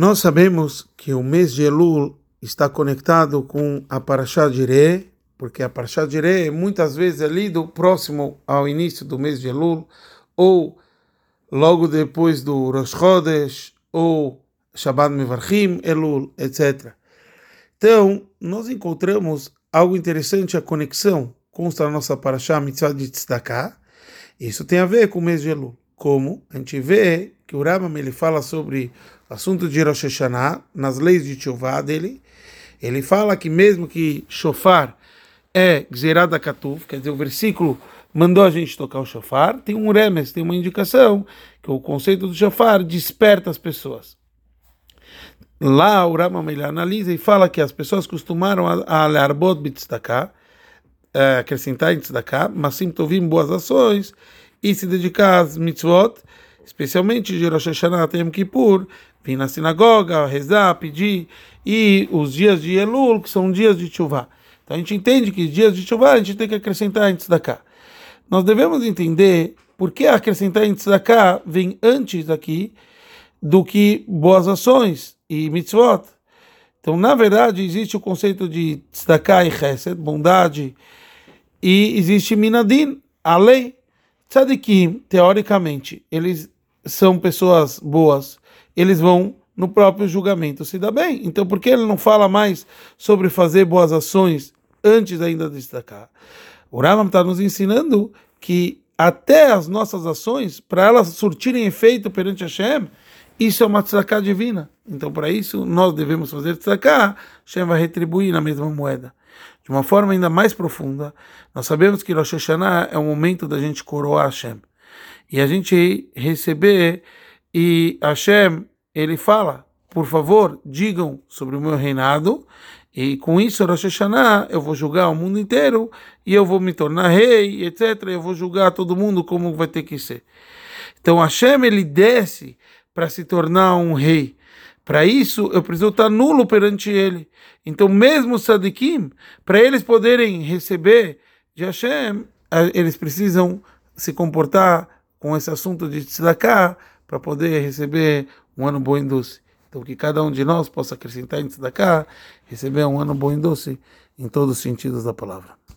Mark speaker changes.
Speaker 1: Nós sabemos que o mês de Elul está conectado com a Parashá de Iré, porque a Parashá de Iré muitas vezes é lido próximo ao início do mês de Elul, ou logo depois do Rosh Chodesh, ou Shabbat Mevarchim, Elul, etc. Então, nós encontramos algo interessante, a conexão consta na nossa Parashá Mitzvah de Tzedakah. Isso tem a ver com o mês de Elul. Como a gente vê que o Rambam ele fala sobre o assunto de Rosh Hashanah, nas leis de Teshuvah dele, ele fala que mesmo que shofar é Gzerad HaKatuv, quer dizer, o versículo mandou a gente tocar o shofar, tem um remes, tem uma indicação que o conceito do shofar desperta as pessoas. Lá o Rambam ele analisa e fala que as pessoas costumaram a learbot b'tzedakah, acrescentar em tzedakah, mas sim tovim boas ações e se dedicar às mitzvot, especialmente de Rosh Hashanah até Yom Kippur, vir na sinagoga, rezar, pedir, e os dias de Elul, que são dias de Teshuvah. Então a gente entende que dias de Teshuvah a gente tem que acrescentar em tzedakah. Nós devemos entender por que acrescentar em tzedakah vem antes aqui do que boas ações e mitzvot. Então, na verdade, existe o conceito de tzedakah e chesed, bondade, e existe minadin, a lei. Tzadikim, teoricamente, eles são pessoas boas, eles vão no próprio julgamento se dar bem. Então, por que ele não fala mais sobre fazer boas ações antes ainda de tzedakah? O Rambam está nos ensinando que até as nossas ações, para elas surtirem efeito perante Hashem, isso é uma tzedakah divina. Então, para isso, nós devemos fazer tzedakah, Hashem vai retribuir na mesma moeda. De uma forma ainda mais profunda, nós sabemos que Rosh Hashanah é o momento da gente coroar Hashem. E a gente receber, e Hashem, ele fala, por favor, digam sobre o meu reinado, e com isso, Rosh Hashanah, eu vou julgar o mundo inteiro, e eu vou me tornar rei, etc. Eu vou julgar todo mundo como vai ter que ser. Então, Hashem, ele desce para se tornar um rei. Para isso, eu preciso estar nulo perante ele. Então, mesmo os tzadikim, para eles poderem receber de Hashem, eles precisam se comportar com esse assunto de tzedakah para poder receber um ano bom e doce. Então, que cada um de nós possa acrescentar em tzedakah, receber um ano bom e doce em todos os sentidos da palavra.